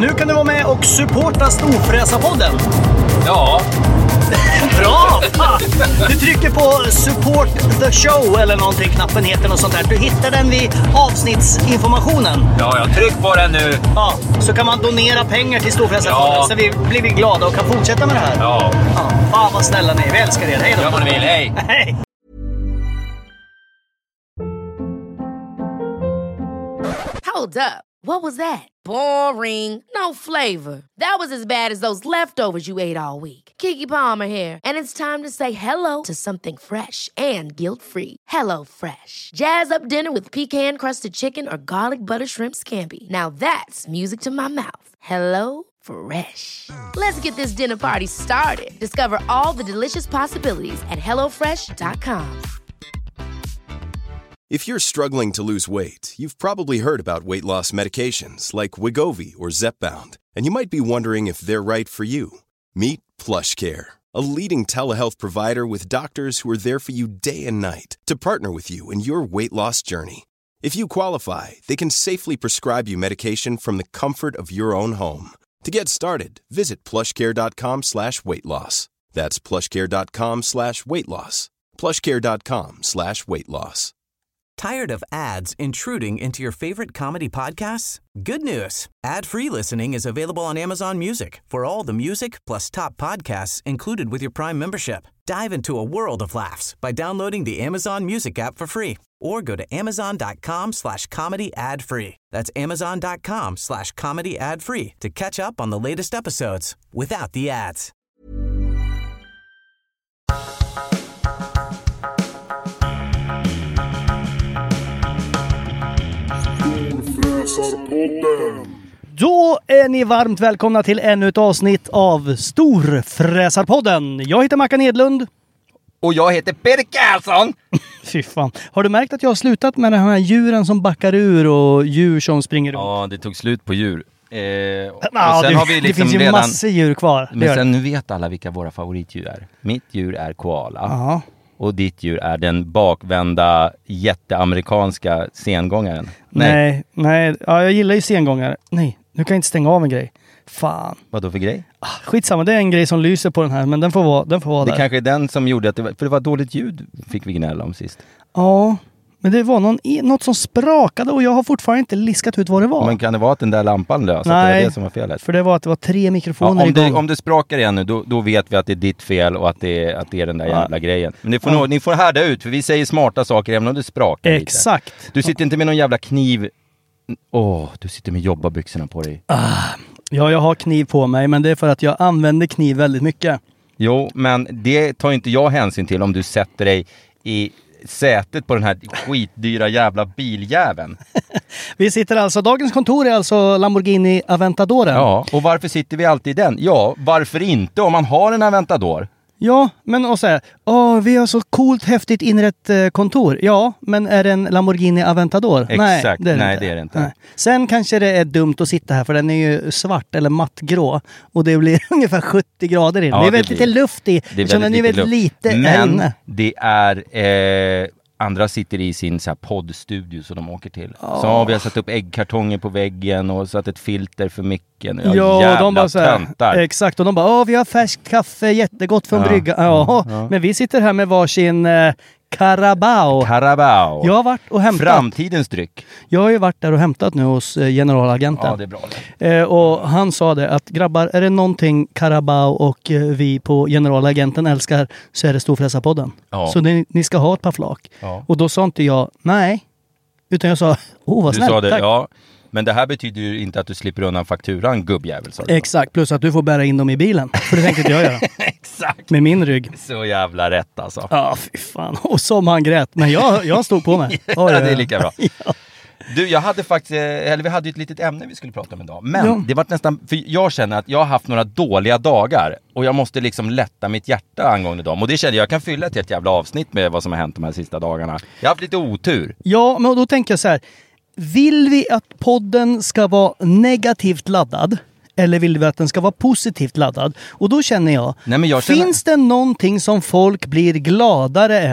Nu kan du vara med och supporta Storfräsarpodden. Ja. Bra! Du trycker på support the show eller någonting, knappen heter något sånt där. Du hittar den vid avsnittsinformationen. Ja, jag tryck på den nu. Ja, så kan man donera pengar till Storfräsarpodden så blir vi glada och kan fortsätta med det här. Ja. Fan vad snälla ni är, vi älskar er. Hej då. Gör vad ni vill, hej. Hej. Hold up. What was that? Boring. No flavor. That was as bad as those leftovers you ate all week. Keke Palmer here, and it's time to say hello to something fresh and guilt-free. Hello Fresh. Jazz up dinner with pecan-crusted chicken or garlic butter shrimp scampi. Now that's music to my mouth. Hello Fresh. Let's get this dinner party started. Discover all the delicious possibilities at hellofresh.com. If you're struggling to lose weight, you've probably heard about weight loss medications like Wegovy or Zepbound, and you might be wondering if they're right for you. Meet PlushCare, a leading telehealth provider with doctors who are there for you day and night to partner with you in your weight loss journey. If you qualify, they can safely prescribe you medication from the comfort of your own home. To get started, visit plushcare.com/weightloss. That's plushcare.com/weightloss. plushcare.com/weightloss. Tired of ads intruding into your favorite comedy podcasts? Good news. Ad-free listening is available on Amazon Music for all the music plus top podcasts included with your Prime membership. Dive into a world of laughs by downloading the Amazon Music app for free or go to amazon.com/comedy ad-free. That's amazon.com/comedy ad-free to catch up on the latest episodes without the ads. Då är ni varmt välkomna till ännu ett avsnitt av Storfräsarpodden. Jag heter Mackan Edlund. Och jag heter Peter Karlsson. Fy fan. Har du märkt att jag har slutat med de här djuren som backar ur och djur som springer runt? Ja, det tog slut på djur. Och sen det, har vi liksom det finns ju massor djur kvar. Men sen nu vet alla vilka våra favoritdjur är. Mitt djur är koala. Aha. Och ditt djur är den bakvända jätteamerikanska sengångaren. Nej. Ja, jag gillar ju sengångare. Nej, nu kan jag inte stänga av en grej. Fan. Vad då för grej? Skitsamma, det är en grej som lyser på den här, men den får vara det där. Det kanske är den som gjorde att för det var dåligt ljud, fick vi gnälla om sist. Ja, men det var något som sprakade och jag har fortfarande inte liskat ut vad det var. Men kan det vara att den där lampan lös? Nej, det var det som var felet? För det var att det var 3 mikrofoner igång. Om det sprakar igen nu, då vet vi att det är ditt fel och att det är den där jävla grejen. Men ni får härda ut, för vi säger smarta saker även om det sprakar lite. Exakt. Du sitter inte med någon jävla kniv. Du sitter med jobbarbyxorna på dig. Ja, jag har kniv på mig, men det är för att jag använder kniv väldigt mycket. Jo, men det tar inte jag hänsyn till om du sätter dig i sätet på den här skitdyra jävla biljäveln. Vi sitter alltså, dagens kontor är alltså Lamborghini Aventadoren. Ja, och varför sitter vi alltid i den? Ja, varför inte om man har en Aventador? Ja, men och säga, vi har så coolt, häftigt inrett kontor. Ja, men är det en Lamborghini Aventador? Exakt, nej det är det inte. Nej. Sen kanske det är dumt att sitta här, för den är ju svart eller mattgrå. Och det blir ungefär 70 grader i den. Det är väldigt lite luft i. Det är väldigt lite men det är... andra sitter i sin så här poddstudio som de åker till. Så har vi satt upp äggkartonger på väggen och satt ett filter för micken. Ja, de bara så här, exakt, och de bara, vi har färskt kaffe, jättegott från brygga. Ja, men vi sitter här med varsin Carabao. Jag har varit och hämtat. Framtidens dryck. Jag har ju varit där och hämtat nu hos generalagenten. Ja, det är bra. Och han sa det att grabbar, är det någonting Carabao och vi på generalagenten älskar, så är det Storfräsarpodden. Ja. Så ni ska ha ett par flak. Ja. Och då sa inte jag nej, utan jag sa vad snällt, du sa det, tack. Ja. Men det här betyder ju inte att du slipper undan fakturan, gubbjävel. Exakt, plus att du får bära in dem i bilen. För det tänkte inte jag göra. Exakt. Med min rygg. Så jävla rätt alltså. Ja, fy fan. Och som han grät. Men jag stod på mig. Ja, det är lika bra. Ja. Du, jag hade faktiskt, vi hade ju ett litet ämne vi skulle prata om idag. Men det var nästan, för jag känner att jag har haft några dåliga dagar. Och jag måste liksom lätta mitt hjärta angående dem. Och det känner jag kan fylla ett jävla avsnitt med vad som har hänt de här sista dagarna. Jag har haft lite otur. Ja, men då tänker jag så här. Vill vi att podden ska vara negativt laddad? Eller vill vi att den ska vara positivt laddad? Och då känner jag, finns det någonting som folk blir gladare än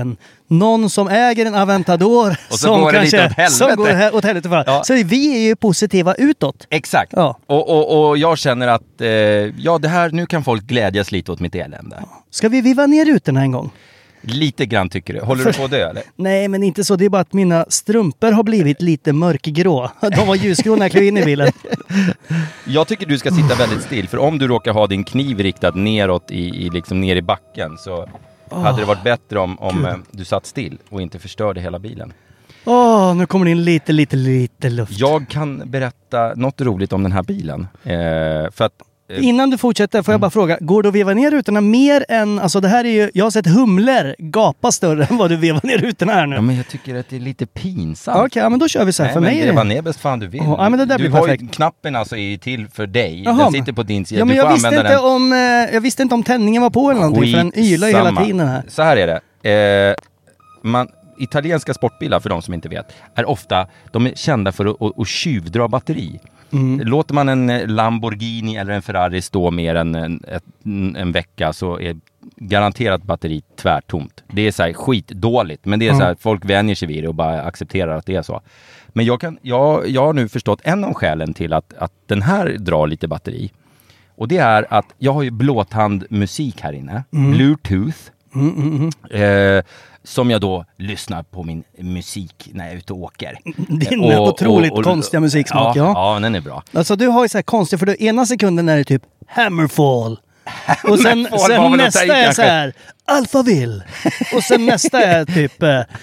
någon som äger en Aventador och så går det lite åt helvete. Som går åt helvete för. Ja. Så vi är ju positiva utåt. Exakt. Ja. Och jag känner att det här, nu kan folk glädjas lite åt mitt elände. Ska vi viva ner rutorna en gång? Lite grann tycker du. Håller du på det eller? Nej, men inte så. Det är bara att mina strumpor har blivit lite mörkgrå. De var ljusgrå när jag klev in i bilen. Jag tycker du ska sitta väldigt still. För om du råkar ha din kniv riktad neråt liksom ner i backen så hade det varit bättre om du satt still och inte förstörde hela bilen. Nu kommer det in lite luft. Jag kan berätta något roligt om den här bilen. För att innan du fortsätter får jag bara fråga, går du att veva ner rutorna mer än, alltså det här är ju, jag har sett humlor gapa större än vad du vevar ner rutorna här nu. Ja, men jag tycker att det är lite pinsamt. Okej, men då kör vi så här. Nej, för mig det var ner bäst fan du vill. Men det där du blir har perfekt. Ju, knappen alltså är till för dig. Den sitter på din sida. Ja, men du får använda den. Jag visste inte om tändningen var på eller någonting, för den ylar hela tiden här. Så här är det. Italienska sportbilar, för de som inte vet, de är kända för att tjuvdra batteri. Låter man en Lamborghini eller en Ferrari stå mer än en vecka så är garanterat batteri tvärtomt. Det är så här skitdåligt, men det är så här, folk vänjer sig vid det och bara accepterar att det är så. Men jag har nu förstått en av skälen till att den här drar lite batteri. Och det är att jag har ju blåtandmusik här inne. Bluetooth. Som jag då lyssnar på min musik när jag är ute och åker. Din otroligt konstiga musiksmak, ja, den är bra. Alltså du har ju så här konstigt, för du ena sekunden är det typ Hammerfall. Och sen nästa är så här Alphaville. Och sen nästa är typ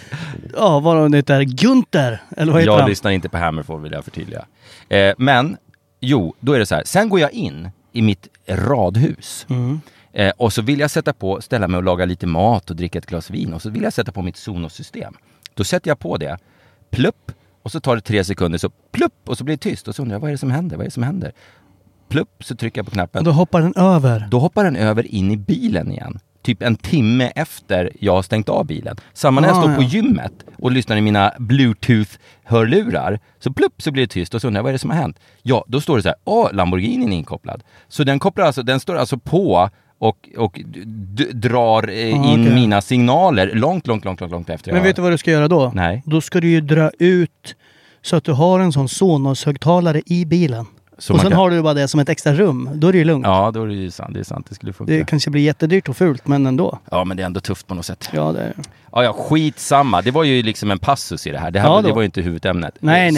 vad det heter, Gunther, eller vad heter han? Jag lyssnar inte på Hammerfall, vill jag förtydliga. Men då är det så här. Sen går jag in i mitt radhus. Och så vill jag ställa mig och laga lite mat och dricka ett glas vin. Och så vill jag sätta på mitt Sonos-system. Då sätter jag på det. Plupp. Och så tar det 3 sekunder. Så plupp. Och så blir det tyst. Och så undrar jag, vad är det som händer? Plupp. Så trycker jag på knappen. Och då hoppar den över. Då hoppar den över in i bilen igen. Typ en timme efter jag har stängt av bilen. Samma när jag står på gymmet och lyssnar i mina Bluetooth-hörlurar. Så plupp, så blir det tyst. Och så undrar jag, vad är det som har hänt? Ja, då står det så här. Lamborghini är inkopplad. Så den står alltså på och drar in mina signaler långt efter. Men vet du vad du ska göra då? Nej. Då ska du ju dra ut så att du har en sån Sonos-högtalare i bilen. Och sen har du bara det som ett extra rum. Då är det ju lugnt. Ja, då är det ju sant. Det är sant. Det skulle funka. Det kanske blir jättedyrt och fult, men ändå. Ja, men det är ändå tufft på något sätt. Ja, det är. Ja, skitsamma. Det var ju liksom en passus i det här. Det var ju inte huvudämnet.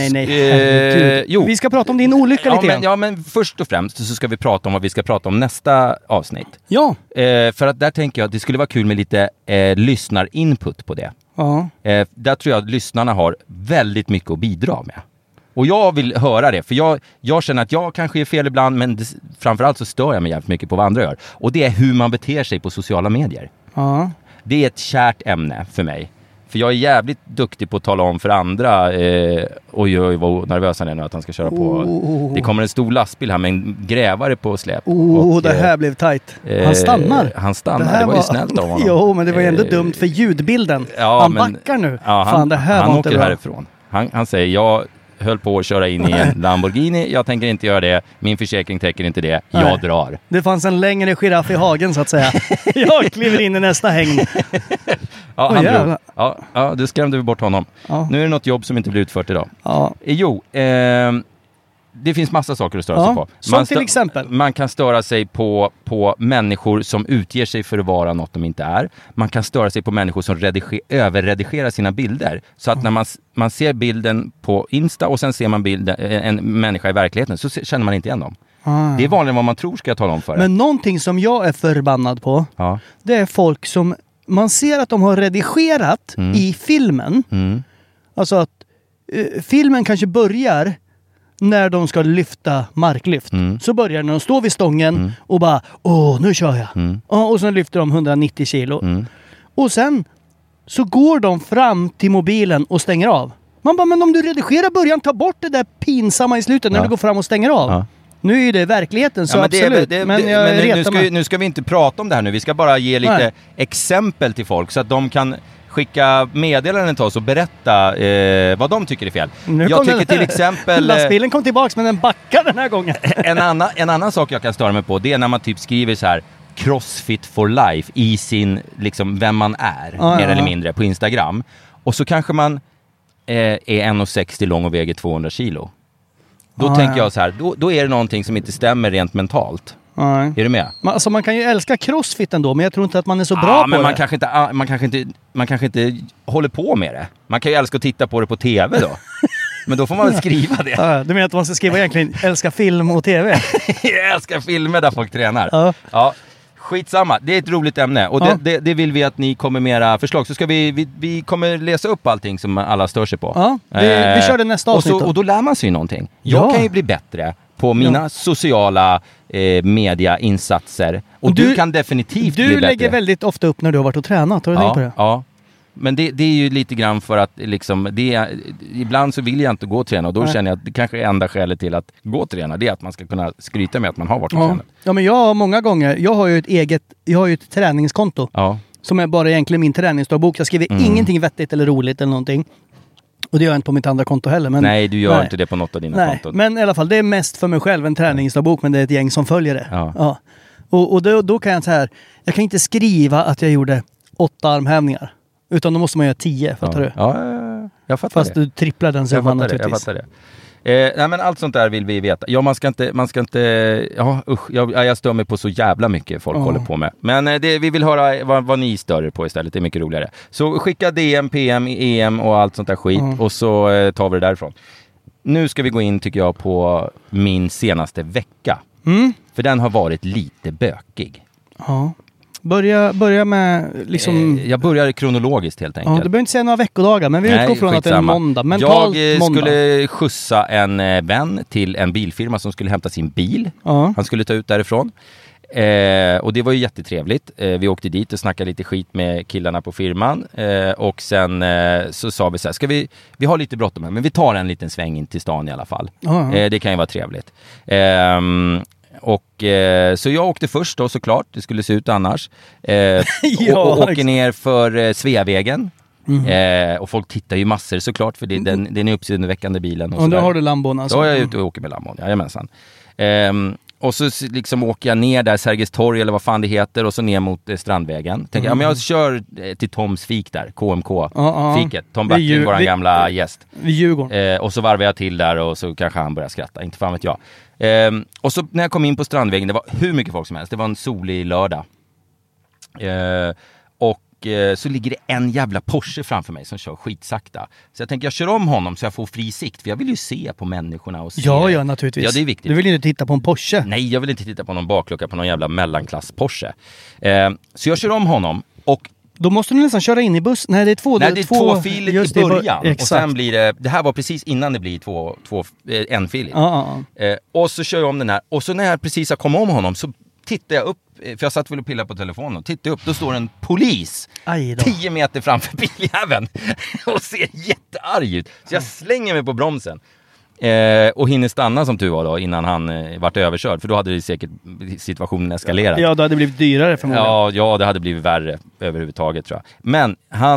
Nej. Jo. Vi ska prata om din olycka lite grann. Men först och främst så ska vi prata om vad vi ska prata om nästa avsnitt. Ja. För att där tänker jag att det skulle vara kul med lite lyssnarinput på det. Ja. Där tror jag att lyssnarna har väldigt mycket att bidra med. Och jag vill höra det, för jag känner att jag kanske är fel ibland, men framförallt så stör jag mig jävligt mycket på vad andra gör. Och det är hur man beter sig på sociala medier. Ja. Det är ett kärt ämne för mig. För jag är jävligt duktig på att tala om för andra oj, vad nervös han är nu att han ska köra på. Det kommer en stor lastbil här med en grävare på släp. Det här blev tajt. Han stannar. Det var ju snällt av honom. Jo, men det var ju ändå dumt för ljudbilden. Han backar nu. Ja, Fan, det här han var inte åker bra. härifrån. Han säger, jag höll på att köra in i en Lamborghini. Jag tänker inte göra det. Min försäkring täcker inte det. Jag drar. Det fanns en längre giraff i hagen, så att säga. Jag kliver in i nästa hägn. Ja, han drog. Ja, du skrämde vi bort honom. Ja. Nu är det något jobb som inte blir utfört idag. Ja. Det finns massa saker att störa sig på. Som till exempel? Man kan störa sig på människor som utger sig för att vara något de inte är. Man kan störa sig på människor som överredigerar sina bilder. Så att när man ser bilden på Insta och sen ser man en människa i verkligheten, så känner man inte igen dem. Det är vanligare vad man tror, ska jag tala om för. Men någonting som jag är förbannad på, det är folk som man ser att de har redigerat i filmen. Alltså att filmen kanske börjar när de ska lyfta marklyft. Så börjar när de står vid stången och bara, nu kör jag. Och sen lyfter de 190 kilo. Och sen så går de fram till mobilen och stänger av. Man bara, men om du redigerar början, ta bort det där pinsamma i slutet när du går fram och stänger av. Nu är ju det verkligheten, så absolut. Nu ska vi inte prata om det här nu. Vi ska bara ge lite exempel till folk så att de kan skicka meddelanden till oss och berätta vad de tycker är fel. Jag tycker till exempel... Lastbilen kom tillbaks, men den backar den här gången. En annan sak jag kan störa mig på, det är när man typ skriver så här: CrossFit for life i sin, liksom, vem man är, mer eller mindre, på Instagram. Och så kanske man är 1,60 lång och väger 200 kilo. Då tänker jag så här, då är det någonting som inte stämmer rent mentalt. Är du med? Alltså man kan ju älska CrossFit ändå, men jag tror inte att man är så bra på men det. Man kanske inte håller på med det. Man kan ju älska att titta på det på tv då. Men då får man väl skriva det. Ja, du menar att man ska skriva egentligen älska film och tv? Jag älskar filmer där folk tränar. Ja. Skitsamma, det är ett roligt ämne. Och det vill vi att ni kommer med era förslag. Så ska vi kommer läsa upp allting som alla stör sig på. Ja, vi kör det nästa avsnitt. Och då lär man sig någonting. Jag kan ju bli bättre på mina sociala mediainsatser. Och du kan definitivt bli bättre. Du lägger väldigt ofta upp när du har varit och tränat. Har du tänkt på det? Ja. Men det är ju lite grann för att liksom, ibland så vill jag inte gå och träna. Och då känner jag att det kanske är enda skälet till att gå och träna. Det är att man ska kunna skryta med att man har varit och tränat. Ja, men jag har många gånger, jag har ju ett träningskonto. Ja. Som är bara egentligen min träningsdagbok. Jag skriver ingenting vettigt eller roligt eller någonting. Och det gör jag inte på mitt andra konto heller. Men, nej, du gör inte det på något av dina konton. Men i alla fall, det är mest för mig själv en träningsdagbok, men det är ett gäng som följer det. Ja. Och då kan jag så här, jag kan inte skriva att jag gjorde 8 armhävningar. Utan då måste man göra 10, fattar du? Ja, jag fattar. Fast du tripplar den summan naturligtvis. Jag fattar det. Nej, men allt sånt där vill vi veta. Ja, man ska inte jag stör mig på så jävla mycket folk håller på med. Men vi vill höra vad ni stör er på istället. Det är mycket roligare. Så skicka DM, PM, EM och allt sånt där skit. Och så tar vi det därifrån. Nu ska vi gå in, tycker jag, på min senaste vecka. För den har varit lite bökig. Ja. Börja med liksom... Jag börjar kronologiskt helt enkelt. Ja, du behöver inte säga några veckodagar, men vi utgår från att det är en måndag. Jag skulle skjutsa en vän till en bilfirma som skulle hämta sin bil. Han skulle ta ut därifrån. Och det var ju jättetrevligt. Vi åkte dit och snackade lite skit med killarna på firman. Och sen så sa vi så här, vi har lite bråttom här, men vi tar en liten sväng in till stan i alla fall. Det kan ju vara trevligt. Så jag åkte först då, såklart. Det skulle se ut annars. Och åker ner för Sveavägen. Och folk tittar ju massor såklart, för den är uppseendeväckande bilen. Och då har du Lambon alltså? Då är jag ute och åker med Lambon, jajamensan. Och så liksom åker jag ner där, Sergels torg eller vad fan det heter, och så ner mot Strandvägen. Tänker men jag kör till Toms fik där, KMK-fiket. Tom Backling, vår gamla gäst. Vid Djurgården. Och så varvar jag till där och så kanske han börjar skratta, inte fan vet jag. Och så när jag kom in på Strandvägen, det var hur mycket folk som helst. Det var en solig lördag. Så ligger det en jävla Porsche framför mig som kör skitsakta. Så jag tänker jag kör om honom så jag får fri sikt. För jag vill ju se på människorna och se. Ja, naturligtvis. Ja, det är viktigt. Du vill ju inte titta på en Porsche. Nej, jag vill inte titta på någon baklucka på någon jävla mellanklass Porsche. Så jag kör om honom och då måste du nästan köra in i buss. Nej, det är tvåfiligt i början. Och sen blir det här var precis innan det blir enfiligt. Och så kör jag om den här. Och så när jag precis har kommit om honom så tittar jag upp, för jag satt väl och pillade på telefonen och tittade upp, då står en polis 10 meter framför biljäveln och ser jättearg ut. Så jag slänger mig på bromsen och hinner stanna som tur var då innan han vart överkörd, för då hade det säkert situationen eskalerat. Ja, då hade det blivit dyrare förmodligen. Ja, det hade blivit värre överhuvudtaget tror jag. Men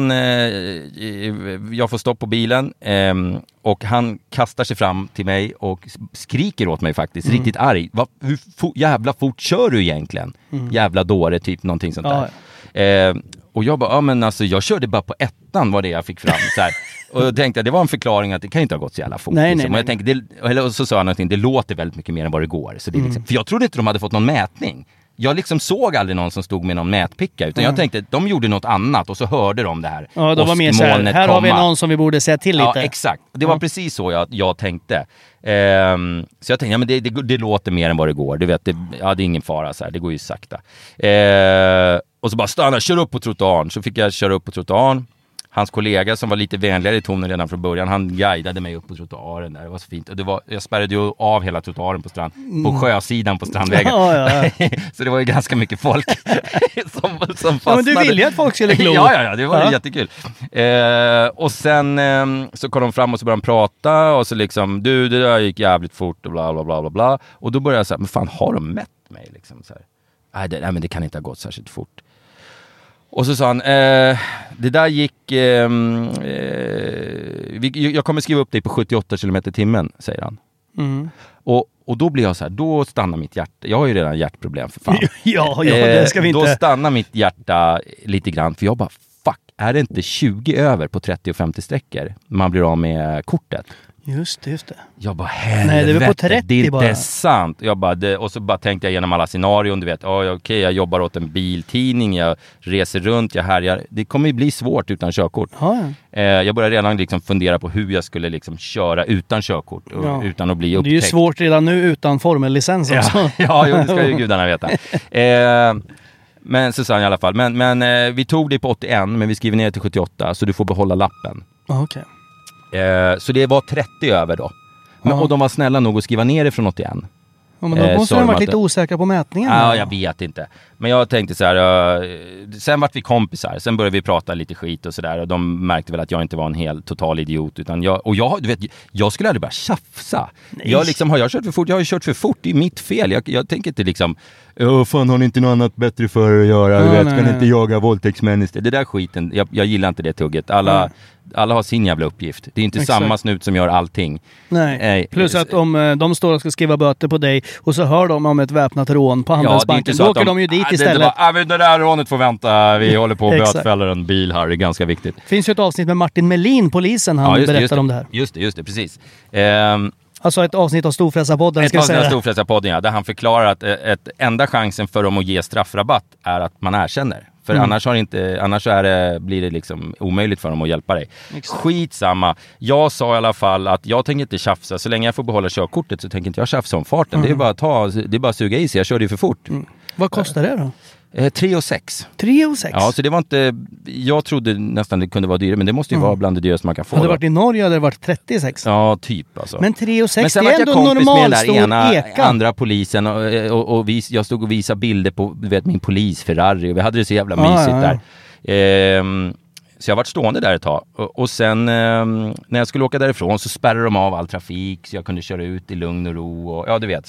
jag får stopp på bilen och han kastar sig fram till mig och skriker åt mig faktiskt, riktigt arg. Hur jävla fort kör du egentligen? Jävla dåre, typ någonting sånt där. Och jag bara, men alltså jag körde bara på ettan, var det jag fick fram så här. Och jag tänkte att det var en förklaring att det kan inte ha gått så jävla fort. Nej. Och jag tänkte, och så sa han någonting, det låter väldigt mycket mer än vad det går. Så det är liksom, för jag trodde inte de hade fått någon mätning. Jag liksom såg aldrig någon som stod med någon mätpicka, utan jag tänkte att de gjorde något annat och så hörde de det här. Ja, de var mer så här har vi någon som vi borde säga till lite. Ja, exakt. Det var precis så jag tänkte. Så jag tänkte, men det låter mer än vad det går. Du vet, det är ingen fara så här, det går ju sakta. Och så bara stanna, kör upp på trottoaren. Så fick jag köra upp på trottoaren. Hans kollega som var lite vänligare i tonen redan från början, han guidade mig upp på trottoaren där. Det var så fint. Och jag spärrade ju av hela trottoaren på sjösidan på Strandvägen. Så det var ju ganska mycket folk som fastnade. Ja, men du ville ju att folk skulle glo. Ja, det var jättekul. Och sen så kom de fram och så började de prata och så liksom, det där gick jävligt fort och bla bla bla bla bla. Och då började jag säga, men fan, har de mätt mig liksom så här? Nej, men det kan inte ha gått särskilt fort. Och så sa han, det där gick, jag kommer skriva upp dig på 78 km/timmen, säger han. Och då blir jag så här, då stannar mitt hjärta. Jag har ju redan hjärtproblem för fan. ja, det ska vi inte. Då stannar mitt hjärta lite grann, för jag bara, fuck, är det inte 20 över på 30 och 50 sträckor man blir av med kortet? Just det. Jag bara, helvete, nej, det är på 30 det är inte bara. sant. Jag bara, och så bara tänkte jag igenom alla scenarion, du vet, okej, jag jobbar åt en biltidning, jag reser runt, jag härjar. Det kommer ju bli svårt utan körkort. Jag började redan liksom fundera på hur jag skulle liksom köra utan körkort, utan att bli upptäckt. Det är ju svårt redan nu utan formellicens också. Ja, det ska ju gudarna veta. Men Susanne i alla fall. Men vi tog det på 81, men vi skriver ner till 78, så du får behålla lappen. Okej. Så det var 30 över då. Och de var snälla nog att skriva ner det från 81. Ja, men då måste de varit lite osäkra på mätningen. Ja, jag vet inte. Men jag tänkte så här, sen vart vi kompisar. Sen började vi prata lite skit och sådär. Och de märkte väl att jag inte var en helt total idiot. Utan du vet, jag skulle aldrig bara tjafsa. Jag liksom, har jag kört för fort? Jag har ju kört för fort. Det är mitt fel. Jag tänker inte liksom, fan, har ni inte något annat bättre för att göra? Ska ni inte jaga våldtäktsmän istället? Det där skiten, jag gillar inte det tugget. Alla har sin jävla uppgift. Det är inte samma snut som gör allting. Nej. Plus att om de står och ska skriva böter på dig och så hör de om ett väpnat rån på Handelsbanken, då åker de ju dit istället. Det där rånet får vänta. Vi håller på att bötfälla en bil här. Det är ganska viktigt. Det finns ju ett avsnitt med Martin Melin, polisen. Han berättar om det här. Just det, precis. Alltså ett avsnitt av Storfräsarpodden. Ett avsnitt av Storfräsarpodden, ja. Där han förklarar att enda chansen för dem att ge straffrabatt är att man erkänner. För annars blir det liksom omöjligt för dem att hjälpa dig. Exakt. Skitsamma. Jag sa i alla fall att jag tänker inte tjafsa. Så länge jag får behålla körkortet så tänker inte jag tjafsa om farten. Det är bara att suga i sig. Jag körde ju för fort. Vad kostar det då? 3,6. 3,6? Ja, så det var inte... Jag trodde nästan det kunde vara dyrare, men det måste ju vara bland det dyraste man kan få. Hade det varit i Norge hade det varit 36. Ja, typ alltså. Men 3,6 det är ändå normalstor eka. Andra polisen och jag stod och visade bilder på, du vet, min polis Ferrari, och vi hade det så jävla mysigt där. Så jag varit stående där ett tag. Och sen när jag skulle åka därifrån så spärrade de av all trafik så jag kunde köra ut i lugn och ro. Och, ja, du vet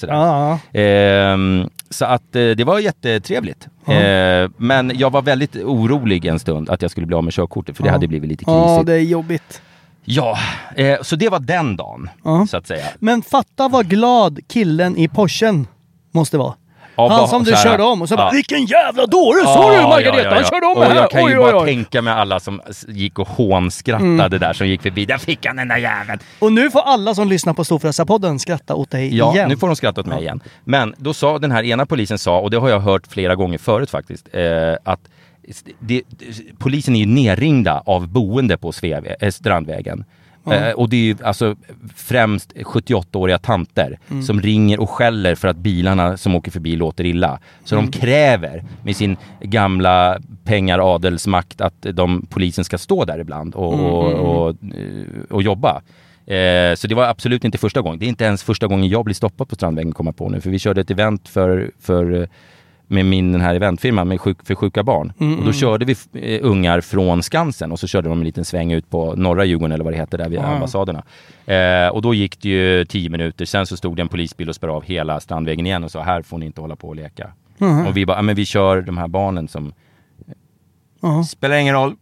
sådär. Så att det var jättetrevligt. Men jag var väldigt orolig en stund att jag skulle bli av med körkortet. För det hade blivit lite krisigt. Ja, det är jobbigt. Ja, så det var den dagen, så att säga. Men fatta vad glad killen i Porschen måste vara. Han som du körde om och så bara, vilken jävla dåre, sa du Margareta, han körde om det här. Jag kan ju bara tänka med alla som gick och hånskrattade där, som gick förbi, där fick han den där jäveln. Och nu får alla som lyssnar på Storfräsarpodden skratta åt dig igen. Ja, nu får de skratta åt mig igen. Men då sa den här ena polisen, och det har jag hört flera gånger förut faktiskt, att polisen är ju nerringda av boende på Strandvägen. Och det är ju alltså främst 78-åriga tanter som ringer och skäller för att bilarna som åker förbi låter illa. Så de kräver med sin gamla adelsmakt att polisen ska stå där ibland och jobba. Så det var absolut inte första gången. Det är inte ens första gången jag blir stoppad på Strandvägen, kommer på nu. För vi körde ett event med den här eventfirman för sjuka barn. Och då körde vi ungar från Skansen och så körde de en liten sväng ut på norra Djurgården eller vad det heter där vid ambassaderna. Och då gick det ju 10 minuter. Sen så stod det en polisbil och spärrade av hela Strandvägen igen och sa, här får ni inte hålla på och leka. Och vi bara, men vi kör de här barnen som spelar ingen roll.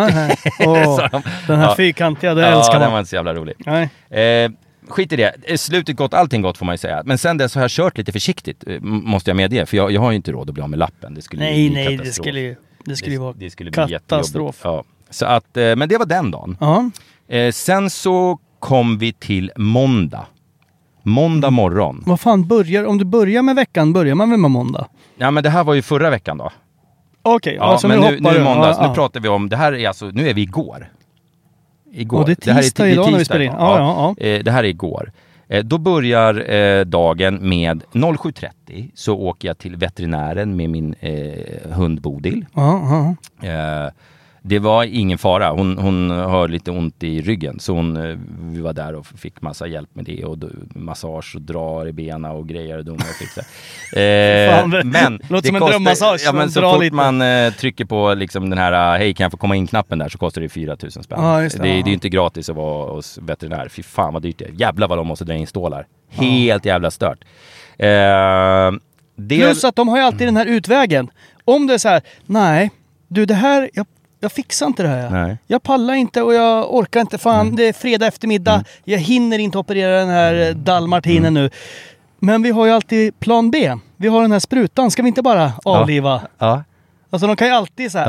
Den här fyrkantiga, det älskar man. Den var inte så jävla rolig. Skit i det. Slutet gott, allting gott får man ju säga. Men sen dess har jag kört lite försiktigt, måste jag medge. För jag har ju inte råd att bli av med lappen. Det skulle bli katastrof. Det skulle vara katastrof. Ja. Så att, men det var den dagen. Sen så kom vi till måndag morgon. Vad fan, om du börjar med veckan, börjar man väl med måndag? Ja, men det här var ju förra veckan då. Okej, alltså men nu är måndags. Nu pratar vi om, det här är alltså, nu är vi igår. Och det är tisdag idag när vi spelar in. Det här är igår. Då börjar dagen med 07.30 så åker jag till veterinären med min hund Bodil. Det var ingen fara. Hon har lite ont i ryggen. Så vi var där och fick massa hjälp med det. Och massage och drar i bena och grejer och dumma och fixa. Men låter som en drömmassage. Ja, men så fort lite. Man trycker på liksom den här hej, kan jag få komma in knappen där, så kostar det 4 000 spänn. Det är ju inte gratis att vara hos veterinär. Fy fan vad dyrt det är. Jävlar vad de måste dra in stålar. Helt jävla stört. Plus att de har ju alltid den här utvägen. Om det är så här, nej, du det här... jag fixar inte det här. Nej. Jag pallar inte och jag orkar inte. Fan, det är fredag eftermiddag. Jag hinner inte operera den här Dalmartinen nu. Men vi har ju alltid plan B. Vi har den här sprutan. Ska vi inte bara avliva? Ja. Alltså de kan ju alltid säga,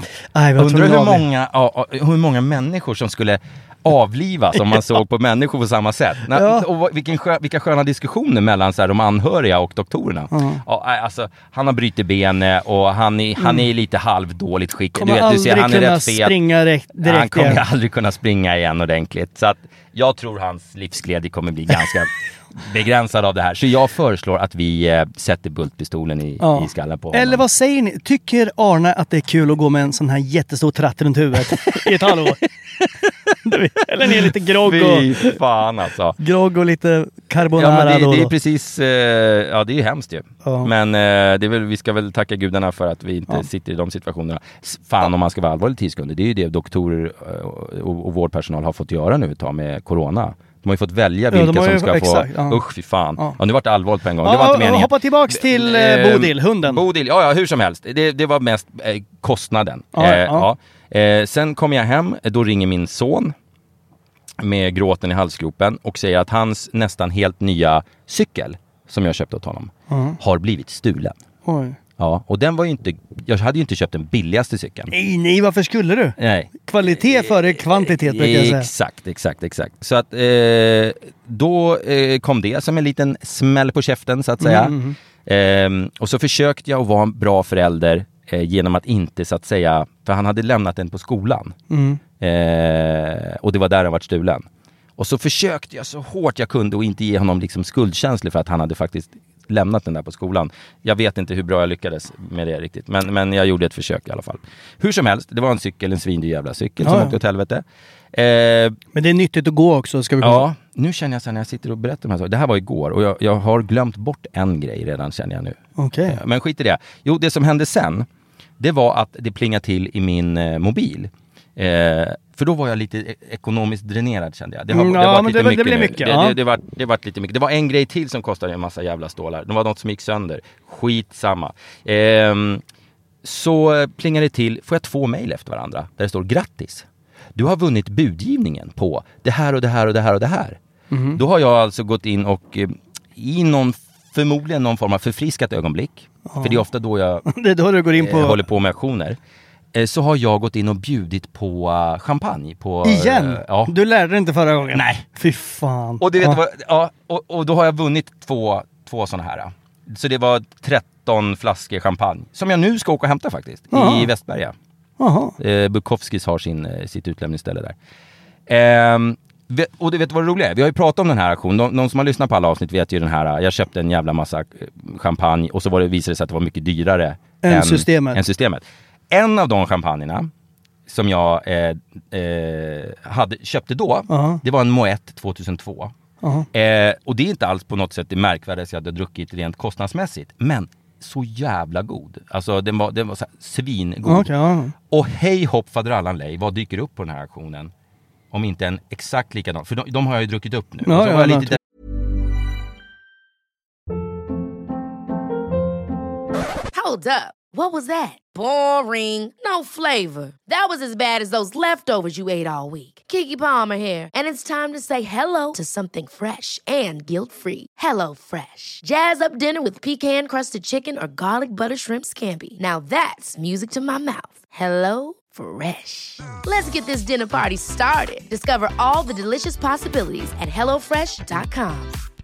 hur många människor som skulle avlivas om man såg på människor på samma sätt. Och vilka sköna diskussioner mellan så här, de anhöriga och doktorerna. Alltså, han har brutit benet och han är lite halvdåligt skick. Du ser, han är rätt fet. Direkt han kommer aldrig kunna springa igen ordentligt. Så att jag tror hans livsglädje kommer bli ganska begränsad av det här. Så jag föreslår att vi sätter bultpistolen i skallen på honom. Eller vad säger ni? Tycker Arne att det är kul att gå med en sån här jättestor tratt runt huvudet i ett halvår? Eller ni är lite grogg och... Fy fan alltså. Grogg och lite carbonara. Ja, men det är precis... det är ju hemskt ju. Men det är väl, vi ska väl tacka gudarna för att vi inte sitter i de situationerna. Fan, om man ska vara allvarligt tidskundig. Det är ju det doktorer och vårdpersonal har fått göra nu med corona. De har ju fått välja vilka som ska få... Usch, fy fan. Nu vart det allvarligt på en gång. Det var inte meningen. Hoppa tillbaks till Bodil, hunden. Bodil, hur som helst. Det var mest kostnaden. Sen kom jag hem, då ringer min son med gråten i halsgropen och säger att hans nästan helt nya cykel som jag köpte åt honom har blivit stulen. Oj. Ja, och den var ju inte... Jag hade ju inte köpt den billigaste cykeln. Nej, varför skulle du? Nej. Kvalitet före kvantitet, brukar jag säga. Exakt. Så att då kom det som en liten smäll på käften, så att säga. Och så försökte jag att vara en bra förälder genom att inte, så att säga... För han hade lämnat den på skolan. Och det var där den var stulen. Och så försökte jag så hårt jag kunde och inte ge honom liksom skuldkänslor för att han hade faktiskt lämnat den där på skolan. Jag vet inte hur bra jag lyckades med det riktigt. Men jag gjorde ett försök i alla fall. Hur som helst, det var en cykel, en svindyr jävla cykel som åkte åt helvete. Men det är nyttigt att gå också, ska vi gå. Ja, nu känner jag så när jag sitter och berättar de här sakerna. Det här var igår och jag har glömt bort en grej redan, känner jag nu. Okej. Men skit i det. Jo, det som hände sen, det var att det plingade till i min mobil. För då var jag lite ekonomiskt dränerad, kände jag. Det var lite mycket. Det var en grej till som kostade en massa jävla stålar. Det var något som gick sönder. Skitsamma. Så plingade det till. Får jag 2 mejl efter varandra där det står grattis. Du har vunnit budgivningen på det här och det här och det här och det här. Då har jag alltså gått in och i förmodligen någon form av förfriskat ögonblick. För det är ofta då jag det är då du går in på... håller på med aktioner. Så har jag gått in och bjudit på champagne. Igen? Ja. Du lärde dig inte förra gången? Nej. Fy fan. Och, och då har jag vunnit två sådana här. Så det var 13 flaskor champagne. Som jag nu ska åka och hämta faktiskt. I Västberga. Bukowskis har sitt utlämningsställe där. Och du vet vad det roliga är? Vi har ju pratat om den här aktionen. Någon som har lyssnat på alla avsnitt vet ju den här. Jag köpte en jävla massa champagne. Och så visade det sig att det var mycket dyrare än systemet. En av de champagnerna som jag köpte då, det var en Moet 2002. Och det är inte alls på något sätt det märkvärdigaste jag hade druckit rent kostnadsmässigt. Men så jävla god. Alltså den var så här svingod. Och hej hopp faderallan lej, vad dyker upp på den här aktionen? Om inte en exakt likadan. För de har jag ju druckit upp nu. Hold up. What was that? Boring. No flavor. That was as bad as those leftovers you ate all week. Keke Palmer here. And it's time to say hello to something fresh and guilt-free. Hello Fresh. Jazz up dinner with pecan-crusted chicken or garlic butter shrimp scampi. Now that's music to my mouth. Hello Fresh. Let's get this dinner party started. Discover all the delicious possibilities at HelloFresh.com.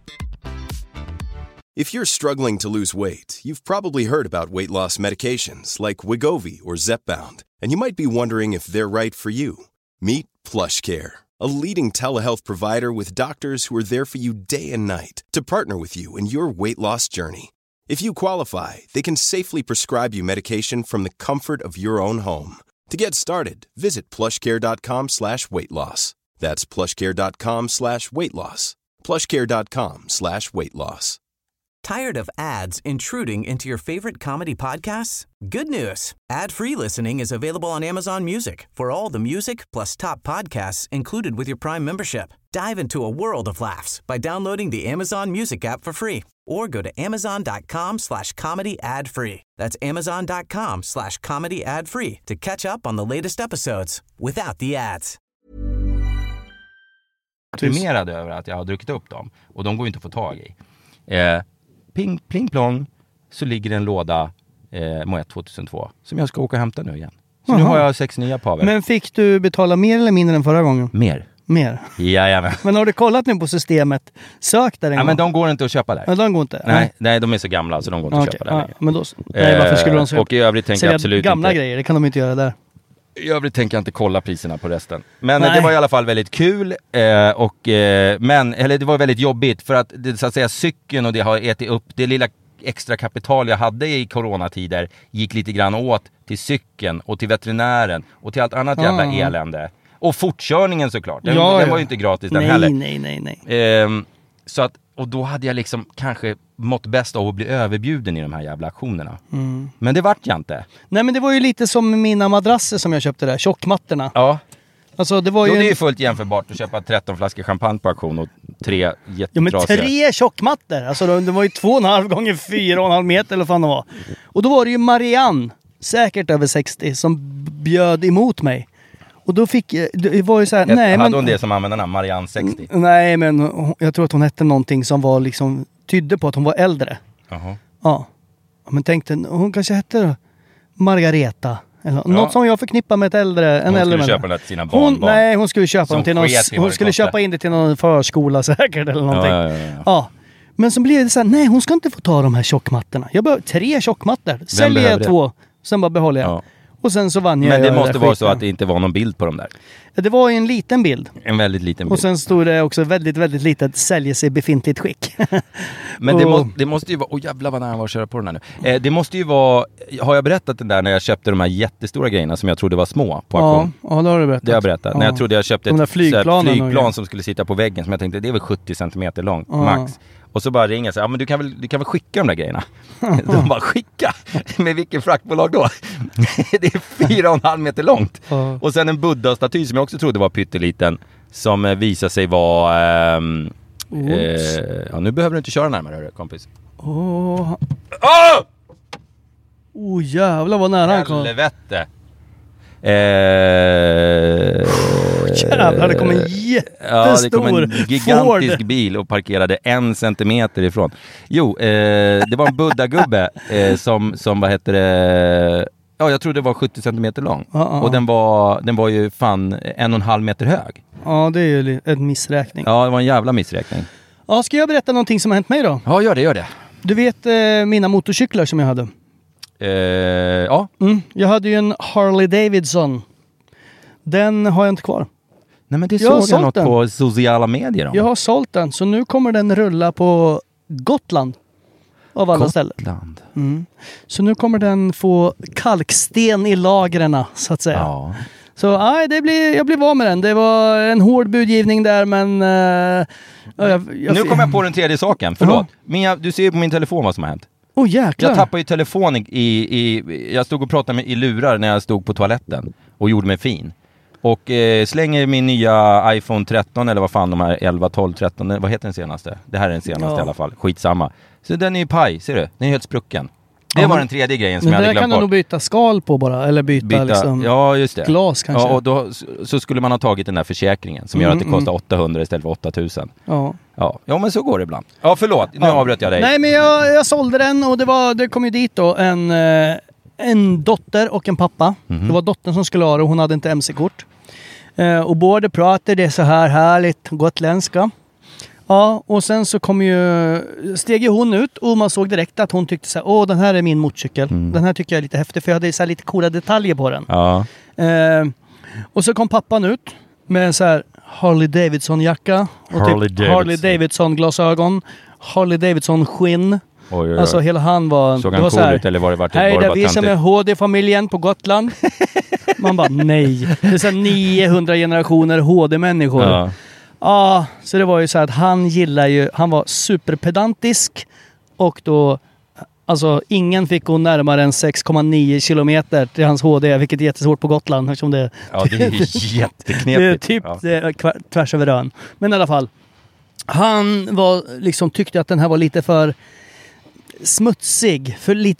If you're struggling to lose weight, you've probably heard about weight loss medications like Wegovy or Zepbound, and you might be wondering if they're right for you. Meet PlushCare, a leading telehealth provider with doctors who are there for you day and night to partner with you in your weight loss journey. If you qualify, they can safely prescribe you medication from the comfort of your own home. To get started, visit plushcare.com/weightloss. That's plushcare.com/weightloss. plushcare.com/weightloss. Tired of ads intruding into your favorite comedy podcasts? Good news. Ad-free listening is available on Amazon Music for all the music plus top podcasts included with your Prime membership. Dive into a world of laughs by downloading the Amazon Music app for free or go to amazon.com/comedy ad-free. That's amazon.com/comedy ad-free to catch up on the latest episodes without the ads. Primerad över att jag har druckit upp dem. Och de går ju inte att få tag i. Ping, pling, plong. Så ligger en låda Moet 2002. Som jag ska åka och hämta nu igen. Så nu har jag 6 nya paver. Men fick du betala mer eller mindre än förra gången? Mer. Jajamän. Men har du kollat nu på systemet? Sök där en gång. Men de går inte att köpa där. Ja, de går inte? Nej, de är så gamla så de går inte att köpa där längre. Men då, nej, varför skulle de och i övrigt tänker jag absolut gamla inte. Grejer, det kan de inte göra där. I övrigt tänker jag inte kolla priserna på resten. Men det var i alla fall väldigt kul. Men det var väldigt jobbigt för att det, så att säga, cykeln och det har ätit upp det lilla extra kapital jag hade i coronatider gick lite grann åt till cykeln och till veterinären och till allt annat jävla elände. Och fortkörningen såklart. Den var ju inte gratis den heller. Nej. Så att, och då hade jag liksom kanske mått bäst av att bli överbjuden i de här jävla aktionerna. Men det vart jag inte. Nej, men det var ju lite som mina madrasser som jag köpte där. Tjockmattorna. Ja. Alltså, det var ju det är ju fullt jämförbart att köpa 13 flaskor champagne på auktion och 3 jättetrasiga. Ja, men 3 tjockmattor. Alltså det var ju 2,5 gånger 4,5 meter eller vad fan det var. Och då var det ju Marianne, säkert över 60, som bjöd emot mig. Och då fick det var ju så här, hade hon det som användarnamn, Marianne 60? Nej, men jag tror att hon hette någonting som var liksom tydde på att hon var äldre. Jaha. Ja. Men tänkte hon kanske hette då Margareta eller något som jag förknippar med ett äldre hon skulle köpa det till sina barnbarn. Nej, hon skulle köpa dem till någon, hon skulle köpa in det till någon förskola säkert eller någonting. Ja. Men så blev det så här, nej, hon ska inte få ta de här tjockmattorna. Jag behöver 3 tjockmattor. Säljer jag 2, sen bara behåller jag. Ja. Och sen så vann jag. Men det måste vara så att det inte var någon bild på dem där. Det var ju en liten bild. En väldigt liten bild. Och sen stod det också väldigt, väldigt litet säljer sig befintligt skick. Men det måste ju vara, jävlar vad nära var att köra på den här nu. Det måste ju vara, har jag berättat den där när jag köpte de här jättestora grejerna som jag trodde var små på auktion? Ja, det har du berättat. Det har jag berättat. När jag trodde jag köpte ett flygplan som skulle sitta på väggen som jag tänkte, det är väl 70 cm långt, max. Och så bara ringer och säger, men du kan väl skicka de där grejerna. De bara, skicka? Med vilken fraktbolag då? Det är 4,5 meter långt. Och sen en Buddha-staty som jag också trodde var pytteliten. Som visar sig vara... nu behöver du inte köra närmare, hörru, kompis. Jävlar vad nära han kom. Helvete. Jävlar, det kom en jättestor det kom en gigantisk Ford. Bil och parkerade 1 centimeter ifrån. Jo, det var en Buddha-gubbe som vad heter det... Ja, jag tror det var 70 centimeter lång. Och den var ju fan 1,5 meter hög. Ja, det är ju en missräkning. Ja, det var en jävla missräkning. Ja, ska jag berätta någonting som har hänt mig då? Ja, gör det. Du vet mina motorcyklar som jag hade? Ja. Jag hade ju en Harley Davidson. Den har jag inte kvar. Nej, men det såg jag något på sociala medier om. Jag har sålt den, så nu kommer den rulla på Gotland. Av alla ställen. Så nu kommer den få kalksten i lagren, så att säga. Ja. Så jag blev av med den. Det var en hård budgivning där, men... nu kommer jag på den tredje saken. Förlåt. Men du ser ju på min telefon vad som har hänt. Jäklar. Jag tappade ju telefonen jag stod och pratade i lurar när jag stod på toaletten. Och gjorde mig fin. Och slänger min nya iPhone 13 eller vad fan de här 11, 12, 13, vad heter den senaste? Det här är den senaste i alla fall, skitsamma. Så den är ju paj, ser du? Den är helt sprucken. Det var den tredje grejen som jag hade glömt bort. Men det kan du nog byta skal på bara, eller byta liksom just det. Glas kanske. Ja, och då så skulle man ha tagit den där försäkringen som gör att det kostar 800 istället för 8000. Ja, men så går det ibland. Ja, förlåt, nu avbröt jag dig. Nej, men jag sålde den och det kom ju dit då en dotter och en pappa. Det var dottern som skulle ha det och hon hade inte MC-kort. Och båda pratade så här härligt gotländska. Ja, och sen så steg ju hon ut och man såg direkt att hon tyckte så här, den här är min motorcykel. Den här tycker jag är lite häftig för jag hade så här lite coola detaljer på den. Ja. Och så kom pappan ut med så här Harley Davidson jacka och Harley Davidson glasögon, Harley Davidson skinn. Oj. Alltså hela han var... Såg han cool ut eller var det varit hej, där vi som är HD-familjen på Gotland. Man bara, nej. Det är så 900 generationer HD-människor. Ja, så det var ju så att han var superpedantisk och då, alltså ingen fick gå närmare än 6,9 kilometer till hans HD, vilket är jättesvårt på Gotland. Eftersom det är jätteknepigt. Det är typ tvärs över ön. Men i alla fall. Han var liksom, tyckte att den här var lite för smutsig.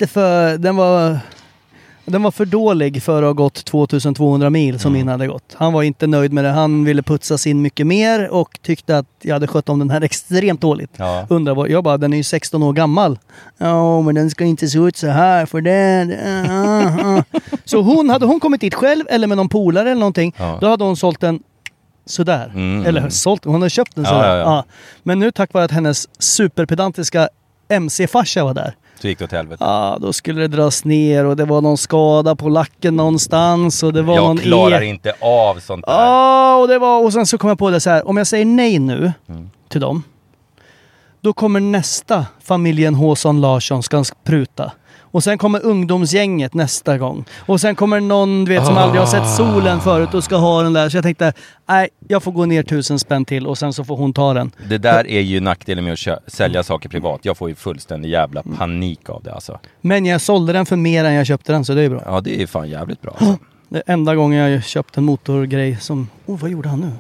Den var för dålig för att ha gått 2200 mil som min hade gått. Han var inte nöjd med det. Han ville putsa sin mycket mer och tyckte att jag hade skött om den här extremt dåligt. Ja. Undrar vad, jag bara, den är ju 16 år gammal. Ja, men den ska inte se ut så här för den. Så hade hon kommit dit själv eller med någon polare eller någonting, då hade hon sålt den sådär. Eller sålt, hon hade köpt den sådär. Ja. Men nu tack vare att hennes superpedantiska MC-farsa var där. Så gick det åt helvete. Ja, då skulle det dras ner och det var någon skada på lacken någonstans och det var jag klarar inte av sånt där. Ja, och sen så kom jag på det så här, om jag säger nej nu till dem, då kommer nästa familjen Håsan Larsson ska pruta. Och sen kommer ungdomsgänget nästa gång. Och sen kommer någon, du vet, som aldrig har sett solen förut och ska ha den där. Så jag tänkte, nej, jag får gå ner 1000 spänn till och sen så får hon ta den. Det där är ju nackdelen med att sälja saker privat. Jag får ju fullständig jävla panik av det alltså. Men jag sålde den för mer än jag köpte den, så det är bra. Ja, det är fan jävligt bra alltså. Det är enda gången jag köpt en motorgrej som... vad gjorde han nu?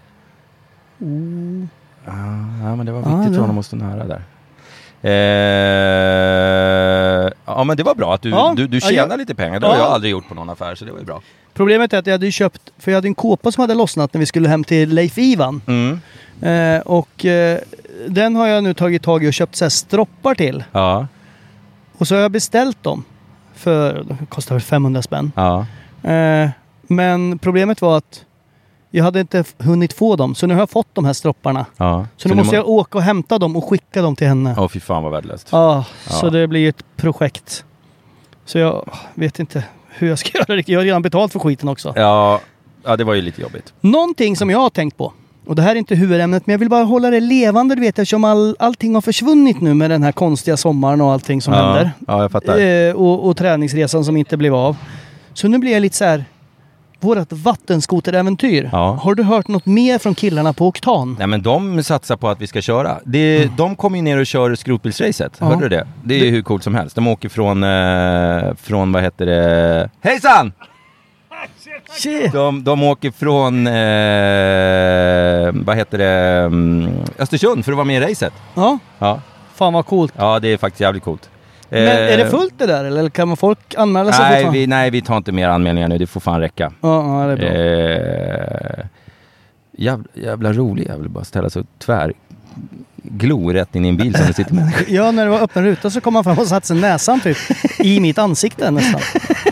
Ja, men det var viktigt för honom att stå nära där. Ja, men det var bra att du tjänar lite pengar. Det har jag aldrig gjort på någon affär, så det var ju bra. Problemet är att jag hade köpt, för jag hade en kåpa som hade lossnat när vi skulle hem till Leif Ivan. Den har jag nu tagit tag i och köpt så här stroppar till. Ja. Och så har jag beställt dem för, det kostar 500 spänn. Ja. Men problemet var att jag hade inte hunnit få dem. Så nu har jag fått de här stropparna. Ja. Så nu måste jag åka och hämta dem och skicka dem till henne. Fy fan vad värdelöst. Ja, så det blir ett projekt. Så jag vet inte hur jag ska göra det. Jag har redan betalt för skiten också. Ja, det var ju lite jobbigt. Någonting som jag har tänkt på. Och det här är inte huvudämnet, men jag vill bara hålla det levande, du vet, eftersom allting har försvunnit nu med den här konstiga sommaren och allting som händer. Ja, jag fattar. Och träningsresan som inte blev av. Så nu blir jag lite så här... Vårat vattenskoteräventyr. Ja. Har du hört något mer från killarna på Oktan? Nej, men de satsar på att vi ska köra. De kommer ju ner och kör skrotbilsracet. Hörde du det? Det är ju hur coolt som helst. De åker från vad heter det? Hejsan! De åker från vad heter det? Östersund för att vara med i racet. Ja. Fan vad coolt. Ja, det är faktiskt jävligt coolt. Men är det fullt det där? Eller kan man folk anmäla sig? Nej, vi tar inte mer anmälningar nu. Det får fan räcka. Ja, det är bra. Jävla rolig. Jag vill bara ställa så glo rätt in i en bil som det sitter med. Ja, när det var öppen ruta så kom man fram och satt sig näsan typ i mitt ansikte nästan.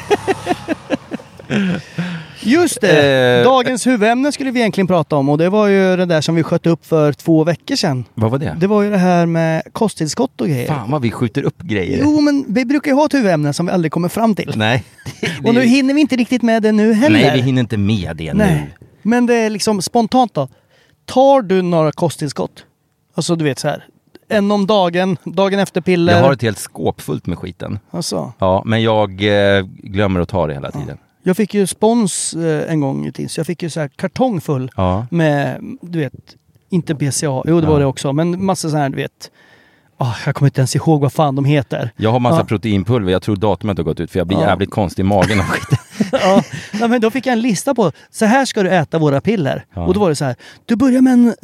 Just det, dagens huvudämne skulle vi egentligen prata om och det var ju det där som vi sköt upp för 2 veckor sedan. Vad var det? Det var ju det här med kosttillskott och grejer. Fan vad vi skjuter upp grejer. Jo, men vi brukar ju ha ett huvudämne som vi aldrig kommer fram till. Nej. Och nu hinner vi inte riktigt med det nu heller. Nej, vi hinner inte med det nu. Men det är liksom spontant då. Tar du några kosttillskott? Alltså du vet så här. En om dagen efter piller. Jag har ett helt skåp fullt med skiten. Alltså. Ja, men jag glömmer att ta det hela tiden. Jag fick ju spons en gång i tiden. Så jag fick ju så här kartong full med, du vet, inte BCA. Jo, det var det också. Men massa så här, du vet. Jag kommer inte ens ihåg vad fan de heter. Jag har massa proteinpulver. Jag tror datumet har gått ut för jag blir jävligt konstig i magen och skit. Men då fick jag en lista på så här ska du äta våra piller. Och då var det så här. Du börjar med en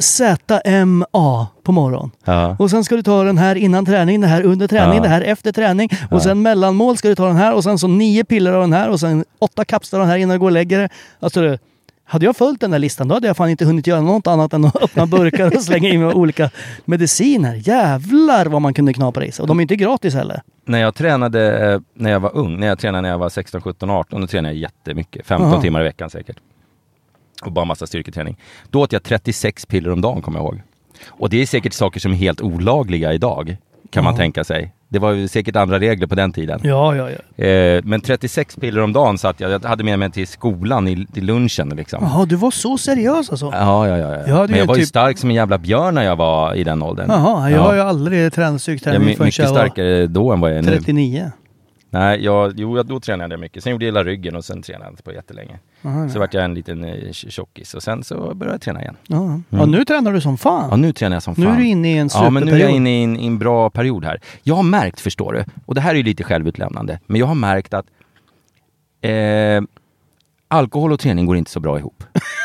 ZMA på morgon. Och sen ska du ta den här innan träning, det här under träning, det här efter träning. Och sen mellanmål ska du ta den här. Och sen så 9 piller av den här. Och sen 8 kapslar av den här innan du går och lägger det. Alltså hade jag följt den där listan, då hade jag fan inte hunnit göra något annat än att öppna burkar och slänga in med olika mediciner. Jävlar vad man kunde knapra i sig. Och de är inte gratis heller. När jag tränade när jag var ung, när jag var 16, 17, 18, då tränade jag jättemycket. 15 timmar i veckan säkert. Och bara massa styrketräning. Då åt jag 36 piller om dagen, kommer jag ihåg. Och det är säkert saker som är helt olagliga idag, kan man tänka sig. Det var ju säkert andra regler på den tiden. Ja. Men 36 piller om dagen så att jag hade med mig till skolan i lunchen liksom. Jaha, du var så seriös alltså? Ja. Men jag var ju stark som en jävla björn när jag var i den åldern. Jaha, jag har ju aldrig tränat styrketräning förrän jag var mycket starkare då än vad jag är nu. 39. Nej, då tränade jag mycket. Sen gjorde jag hela ryggen och sen tränade jag på jättelänge. Så vart jag en liten tjockis och sen så började jag träna igen. Ja, nu tränar du som fan. Ja, nu tränar jag som fan. Nu är du inne i en superperiod. Ja, men nu är jag inne i en bra period här. Jag har märkt, förstår du, och det här är ju lite självutlämnande, men jag har märkt att alkohol och träning går inte så bra ihop.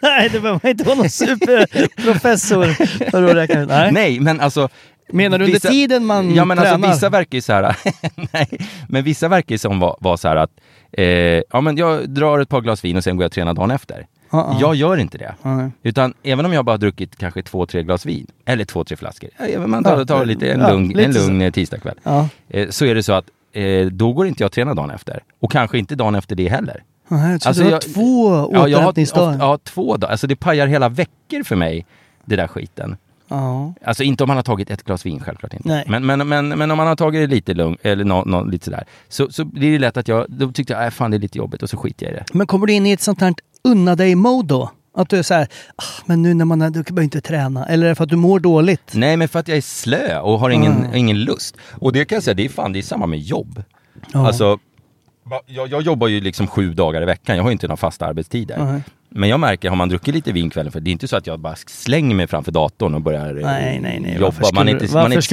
Nej, det behöver inte vara någon superprofessor för att räkna ut. Nej, men alltså... Menar du under tiden man ja, men tränar? Alltså, vissa verkar ju så här... nej, men vissa verkar ju som var så här att... ja, men jag drar ett par glas vin och sen går jag och tränar dagen efter. Jag gör inte det. Utan även om jag bara har druckit kanske 2-3 glas vin. Eller 2-3 flaskor. Man tar lite en lugn tisdagkväll. Så är det så att då går inte jag att träna dagen efter. Och kanske inte dagen efter det heller. Så alltså, du har 2 återhämtningsdagar? Ja, 2 dagar. Alltså det pajar hela veckor för mig, det där skiten. Alltså inte om man har tagit ett glas vin, självklart inte. Men om man har tagit det lite lugnt eller lite sådär. Så blir det lätt att då tyckte jag, fan det är lite jobbigt och så skiter jag i det. Men kommer du in i ett sånt här unna dig-mode då? Att du är så här, men nu när du kan bara inte träna. Eller är det för att du mår dåligt? Nej, men för att jag är slö och har ingen lust. Och det kan jag säga, det är samma med jobb. Alltså, jag jobbar ju liksom 7 dagar i veckan. Jag har ju inte några fasta arbetstider. Men jag märker, har man druckit lite vin kvällen, för det är inte så att jag bara slänger mig framför datorn och börjar jobba. Man är inte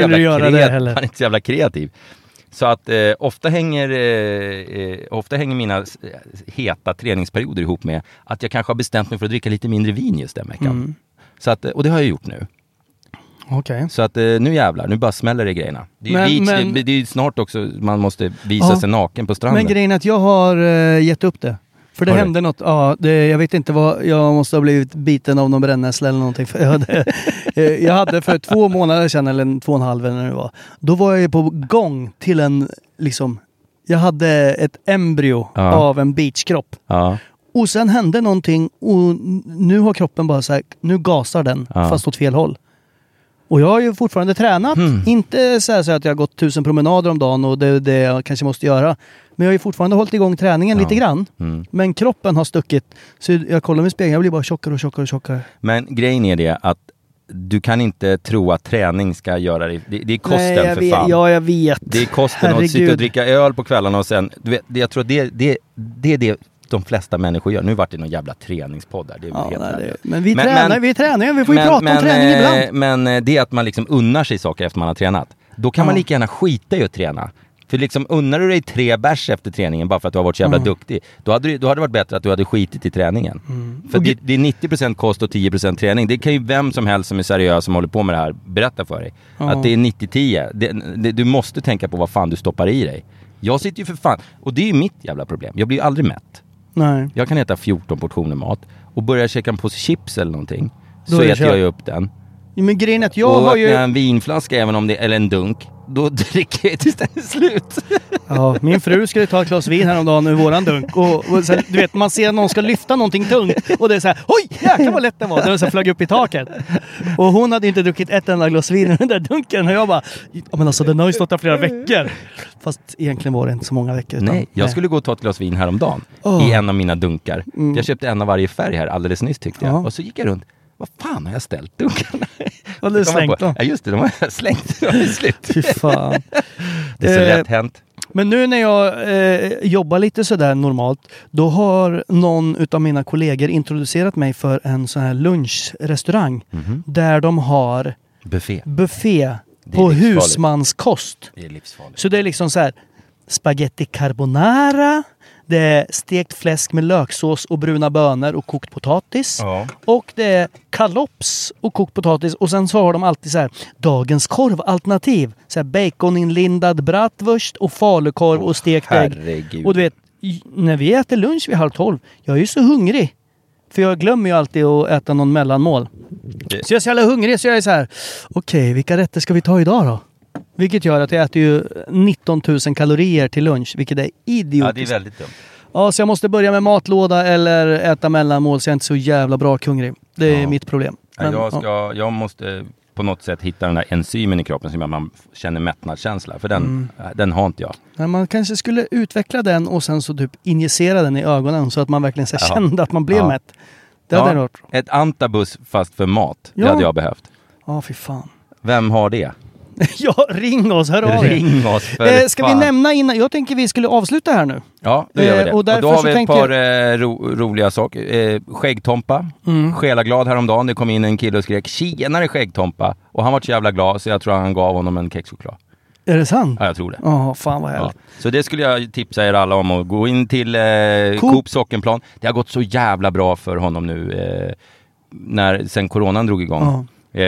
så jävla kreativ. Så att ofta hänger mina heta träningsperioder ihop med att jag kanske har bestämt mig för att dricka lite mindre vin just den veckan. Så att, och det har jag gjort nu. Okay. Så att nu jävlar, nu bara smäller det grejerna. Det är ju snart också man måste visa sig naken på stranden. Men grejen är att jag har gett upp det. För det hände något, jag vet inte vad, jag måste ha blivit biten av någon brännässla eller någonting. Jag hade för 2 månader sedan, eller 2,5 när det var. Då var jag på gång till jag hade ett embryo av en beachkropp. Och sen hände någonting och nu har kroppen bara sagt, nu gasar den fast åt fel håll. Och jag har ju fortfarande tränat. Inte så att jag har gått 1000 promenader om dagen och det är det jag kanske måste göra. Men jag har ju fortfarande hållit igång träningen lite grann. Men kroppen har stuckit. Så jag kollar med spegeln, jag blir bara tjockare och tjockare och tjockare. Men grejen är det att du kan inte tro att träning ska göra det. Det är kosten för fan. Ja, jag vet. Det är kosten att sitta och dricka öl på kvällarna och sen... Du vet, jag tror det är det de flesta människor gör. Nu vart det någon jävla träningspodd där. Det är helt men vi tränar, vi får ju prata om träning ibland. Men det är att man liksom unnar sig saker efter man har tränat. Då kan man lika gärna skita i att träna. För liksom unnar du dig 3 bärs efter träningen bara för att du har varit så jävla duktig. Då hade det varit bättre att du hade skitit i träningen. För det är 90% kost och 10% träning. Det kan ju vem som helst som är seriös som håller på med det här berätta för dig. Att det är 90-10. Du måste tänka på vad fan du stoppar i dig. Jag sitter ju för fan. Och det är ju mitt jävla problem. Jag blir ju aldrig mätt. Nej. Jag kan äta 14 portioner mat. Och börjar käka en påse chips eller någonting. Så äter jag ju upp den. Men grejen att jag har ju... en vinflaska även om det, eller en dunk. Då dricker jag tills den är slut. Ja, min fru skulle ta ett glas vin häromdagen ur våran dunk. Och sen, du vet, man ser att någon ska lyfta någonting tungt. Och det är så här, oj, jäklar vad lätt det var. Den så flög upp i taket. Och hon hade inte druckit ett enda glas vin i den där dunken. Och jag bara, men alltså den har ju stått där flera veckor. Fast egentligen var det inte så många veckor. Nej, jag skulle gå och ta ett glas vin häromdagen. I en av mina dunkar. Jag köpte en av varje färg här alldeles nyss tyckte jag. Och så gick jag runt. Vad fan har jag ställt dunkarna? Har du slängt dem? Ja just det, de har jag slängt. De är slut. Fy fan. Det är så lätt hänt. Men nu när jag jobbar lite sådär normalt, då har någon utav mina kollegor introducerat mig för en sån här lunchrestaurang. Där de har buffé på husmanskost. Det är livsfarligt. Så det är liksom så här spaghetti carbonara. Det är stekt fläsk med löksås och bruna bönor och kokt potatis. Ja. Och det är kalops och kokt potatis. Och sen så har de alltid så här dagens korvalternativ. Så här baconinlindad bratwurst och falukorv och stekt ägg. Och du vet, när vi äter lunch vid 11:30, jag är ju så hungrig. För jag glömmer ju alltid att äta någon mellanmål. Så jag är så jävla hungrig så jag är så här, okej, vilka rätter ska vi ta idag då? Vilket gör att jag äter ju 19 000 kalorier till lunch, vilket är idiotiskt. Ja, det är väldigt dumt. Ja, så jag måste börja med matlåda eller äta mellanmål så jag är inte så jävla bra hungrig. Det är mitt problem. Men, jag måste på något sätt hitta den där enzymen i kroppen som gör att man känner mättnadskänsla. För den har inte jag. Men man kanske skulle utveckla den och sen så typ injicera den i ögonen så att man verkligen så kände att man blev mätt. Det hade varit. Ett antabus fast för mat. Det hade jag behövt. Ja, fy fan. Vem har det? Ja, ring oss, hör av er. Ring oss ska vi nämna innan? Jag tänker vi skulle avsluta här nu. Ja, då gör vi det. Och då har vi ett par roliga saker. Skäggtompa. Själaglad häromdagen. Det kom in en kille och skrek tjenare Skäggtompa. Och han var så jävla glad så jag tror han gav honom en kexchoklad. Är det sant? Ja, jag tror det. Fan vad härligt. Så det skulle jag tipsa er alla om, att gå in till Coop Sockenplan. Det har gått så jävla bra för honom nu sen coronan drog igång.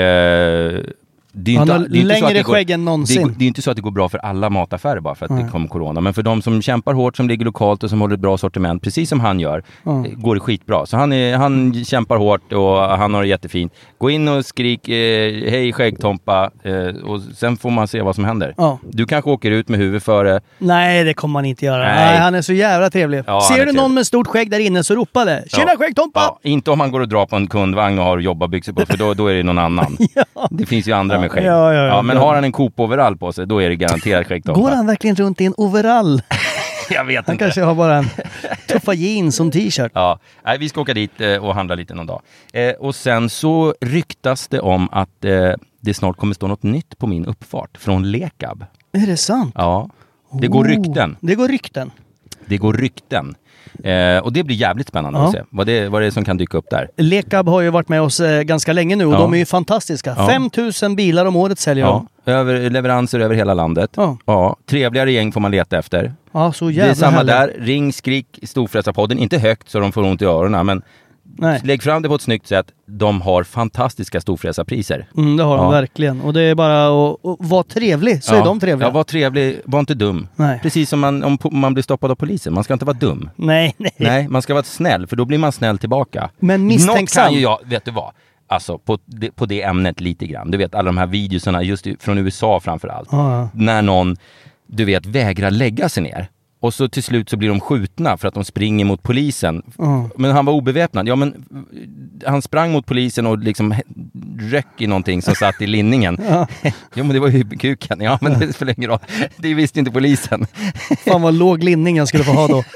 Han har längre skägg än någonsin. Det är inte så att det går bra för alla mataffärer bara för att det kommer corona. Men för de som kämpar hårt, som ligger lokalt och som håller ett bra sortiment, precis som han gör, går det skitbra. Så han kämpar hårt och han har det jättefint. Gå in och skrik hej skäggtompa och sen får man se vad som händer. Du kanske åker ut med huvudet före. Nej, det kommer man inte göra. Nej, han är så jävla trevlig. Ser du någon med stort skägg där inne så ropa det. Tjena skäggtompa! Inte om man går och drar på en kundvagn och har jobbarbyxor på, för då är det någon annan. Det finns ju andra med skägg. Men har han en Coop-overall på sig, då är det garanterat skäggtompa. Går han verkligen runt i en overall? Jag vet inte. Han kanske har bara en tuffa jeans som t-shirt. Nej, vi ska åka dit och handla lite någon dag. Och sen så ryktas det om att det snart kommer stå något nytt på min uppfart från Lekab. Är det sant? Ja, det går rykten. Det går rykten. Och det blir jävligt spännande att se vad det är som kan dyka upp där. Lekab har ju varit med oss ganska länge nu och de är ju fantastiska. 5000 bilar om året säljer de. Leveranser över hela landet. Trevligare gäng får man leta efter. Så jävla det är samma härligt. där. Ring, skrik, Storfräsarpodden. Inte högt så de får ont i öronen, men lägg fram det på ett snyggt sätt. De har fantastiska storfräsarpriser. Det har de verkligen. Och det är bara att vara trevlig, så är de trevliga. Var trevlig, var inte dum. Nej. Precis som om man blir stoppad av polisen. Man ska inte vara dum. Nej, man ska vara snäll, för då blir man snäll tillbaka. Men misstänksam. Något kan ju jag, vet du vad? Alltså på det ämnet lite grann. Du vet alla de här videorna just från USA framförallt. När någon, du vet, vägrar lägga sig ner. Och så till slut så blir de skjutna för att de springer mot polisen. Men han var obeväpnad. Ja, men han sprang mot polisen och liksom röck i någonting som satt i linningen. Ja, men det var ju kuken. Ja, men det spelar ingen roll. Det visste inte polisen. Fan vad låg linning jag skulle få ha då.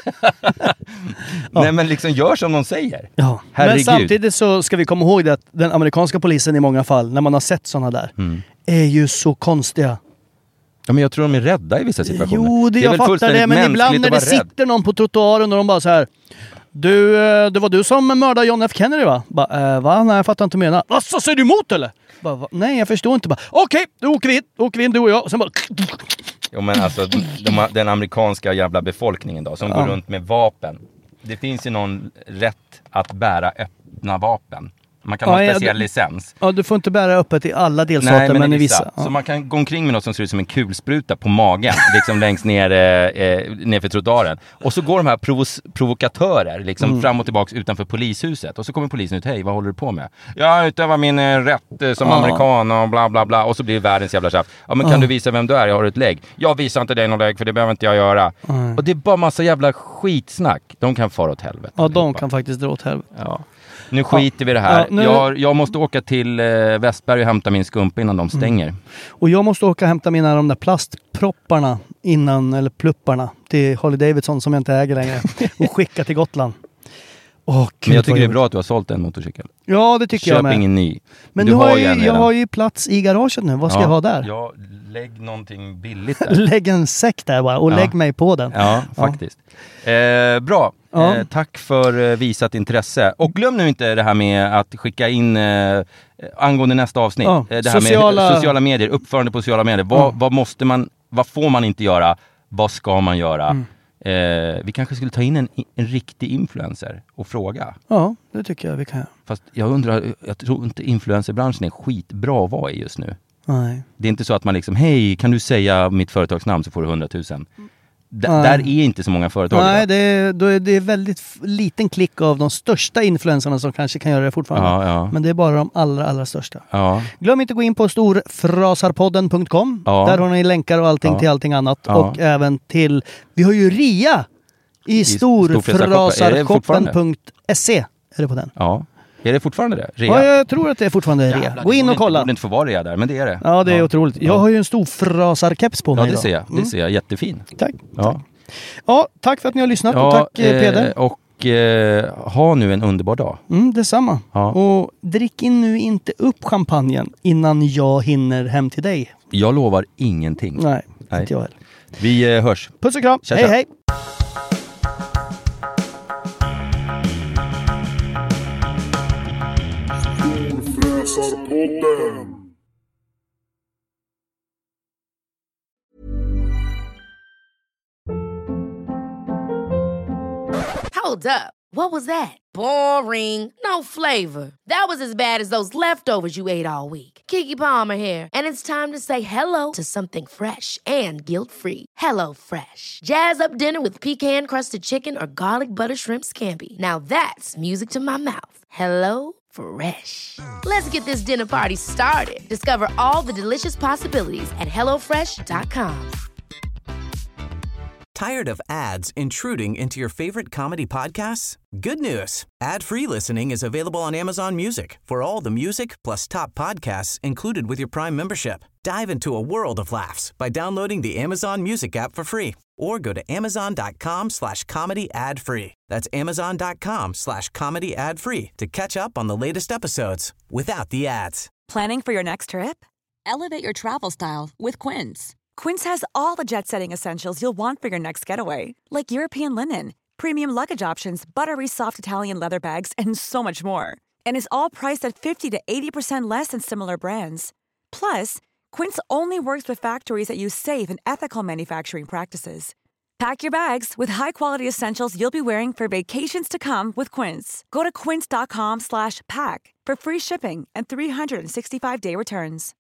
Nej, men liksom gör som de säger. Men samtidigt så ska vi komma ihåg att den amerikanska polisen i många fall, när man har sett sådana där, är ju så konstiga. Ja, men jag tror de är rädda i vissa situationer. Jo, jag fattar det, men ibland när det sitter någon på trottoaren och de bara så här: det var du som mördade John F. Kennedy, va? Va? Nej, jag fattar inte mena. Vad så säger du emot eller? Nej, jag förstår inte. Okej, då åker vi in, du och jag. Och sen bara... Jo, men alltså den amerikanska jävla befolkningen då, som går runt med vapen. Det finns ju någon rätt att bära öppna vapen. Man kan ha en speciell licens. Ja, du får inte bära öppet i alla delstater, men i vissa. Så man kan gå omkring med något som ser ut som en kulspruta på magen, liksom längst ner nerför trottoaren. Och så går de här provokatörer liksom fram och tillbaka utanför polishuset. Och så kommer polisen ut: hej, vad håller du på med? Jag utövar min rätt som amerikan och bla bla bla. Och så blir det världens jävla tjaft. Ja, men kan du visa vem du är? Jag har ett lägg. Jag visar inte dig någon lägg, för det behöver inte jag göra. Och det är bara massa jävla skitsnack. De kan fara åt helvete. Ja, de kan faktiskt dra åt helvete. Ja. Nu skiter vi det här. Jag måste åka till Västberg och hämta min skumpa innan de stänger. Och jag måste åka och hämta mina de där plastpropparna eller plupparna till Harley Davidson som jag inte äger längre och skicka till Gotland. Men jag tycker det är bra att du har sålt en motorcykel. Ja, det tycker jag med. Köp ingen ny. Men jag har ju plats i garaget nu. Vad ska jag ha där? Ja, lägg någonting billigt där. Lägg en säck där bara och lägg mig på den. Ja, faktiskt. Bra. Tack för visat intresse. Och glöm nu inte det här med att skicka in angående nästa avsnitt. Det här med sociala medier, uppförande på sociala medier. Vad får man inte göra? Vad ska man göra? Vi kanske skulle ta in en riktig influencer och fråga. Ja, det tycker jag vi kan. Fast jag tror inte influencerbranschen är skitbra att vara i just nu. Nej. Det är inte så att man liksom, hej, kan du säga mitt företagsnamn så får du 100 000. Där är inte så många företag. Nej, det är väldigt liten klick av de största influencerna som kanske kan göra det fortfarande. Men det är bara de allra största. Glöm inte att gå in på storfrasarpodden.com. Där har ni länkar och allting till allting annat. Och även till, vi har ju RIA i storfrasarkoppen.se. Är det på den? Ja. Är det fortfarande det? Rea? Ja, jag tror att det är fortfarande rea. Gå in och kolla. Det borde inte få vara rea där, men det är det. Ja, det är otroligt. Jag har ju en stor frasarkeps på mig idag. Det ser jag. Jättefin. Tack. Ja, tack för att ni har lyssnat och tack Peder. Och ha nu en underbar dag. Detsamma. Och drick in nu inte upp champagnen innan jag hinner hem till dig. Jag lovar ingenting. Nej. Inte jag heller. Vi hörs. Puss och kram. Hej, hej. Hold up. What was that? Boring. No flavor. That was as bad as those leftovers you ate all week. Keke Palmer here, and it's time to say hello to something fresh and guilt-free. Hello Fresh. Jazz up dinner with pecan-crusted chicken or garlic butter shrimp scampi. Now that's music to my mouth. Hello Fresh. Let's get this dinner party started. Discover all the delicious possibilities at hellofresh.com. Tired of ads intruding into your favorite comedy podcasts? Good news. Ad-free listening is available on Amazon Music for all the music plus top podcasts included with your Prime membership. Dive into a world of laughs by downloading the Amazon Music app for free or go to amazon.com/comedy ad-free. That's amazon.com/comedy ad-free to catch up on the latest episodes without the ads. Planning for your next trip? Elevate your travel style with Quince. Quince has all the jet-setting essentials you'll want for your next getaway, like European linen, premium luggage options, buttery soft Italian leather bags, and so much more. And is all priced at 50 to 80% less than similar brands. Plus, Quince only works with factories that use safe and ethical manufacturing practices. Pack your bags with high-quality essentials you'll be wearing for vacations to come with Quince. Go to quince.com/pack for free shipping and 365-day returns.